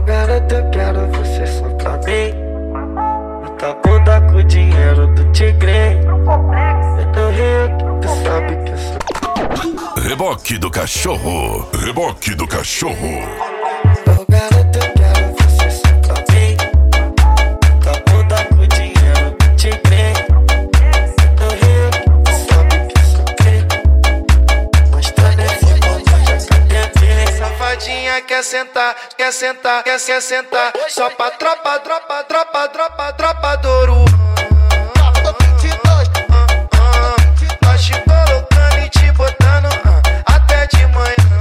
garota, eu quero você só pra mim. Muita bunda com o dinheiro do tigre. Eu tô rico, tu sabe que eu sou. Reboque do cachorro, reboque do cachorro. Oh garota, eu quero você só pra mim. Muita bunda com o dinheiro do tigre. Eu tô rico, tu sabe que eu sou crente. Mostrando esse bomba, já cadê? Safadinha quer sentar, quer sentar, quer sentar. Só pra tropa, tropa, tropa, tropa, tropa do ouro. Nós te colocando e te botando até de manhã.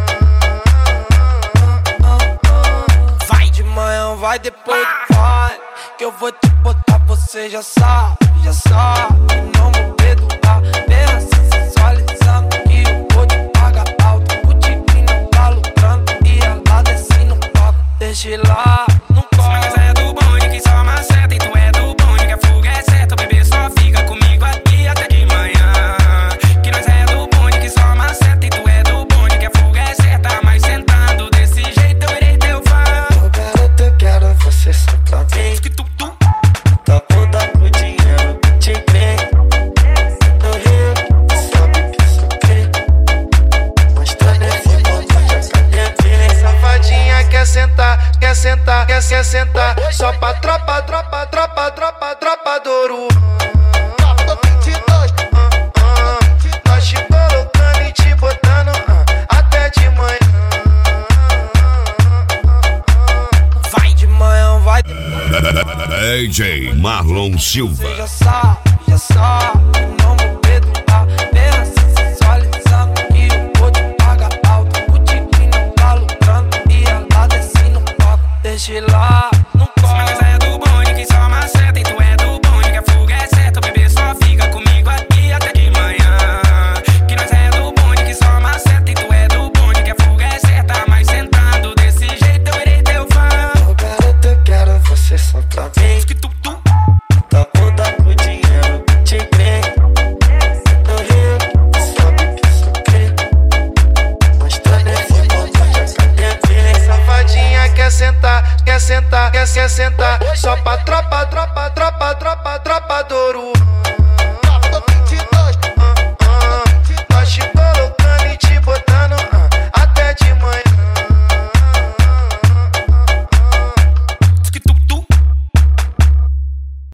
Vai de manhã, vai depois vai. Que eu vou te botar, você já sabe, já sabe. Não vou perdoar, pensa sensualizando que eu vou te pagar alto. O tigrinho tá lucrando e ela desce no palco. Deixa lá, não corre. Mas é do bonde que só maceta e tu é do bonde que a fuga é certa. O bebê só fica comigo aqui até de manhã. Que nós é do bonde que só maceta e tu é do bonde que a fuga é certa. Mas sentando desse jeito eu irei teu fã. Oh garota, eu quero você só pra mim. Tá bunda com o dinheiro do tigre. Tô rico, tu sabe que eu sou crente. Mostrando esse bomba, já cadê? Safadinha quer sentar, quer sentar, quer sentar. Só pra tropa, tropa, tropa, tropa, tropa do ouro. Nós te colocando e te botando até de manhã. Vai de manhã, vai. DJ Marlon Silva. Você já sabe, não vou perdoar. Pensa sensualizando que eu vou te pagar alto. O tigrinho tá lucrando e ela desce no palco. Deixa lá.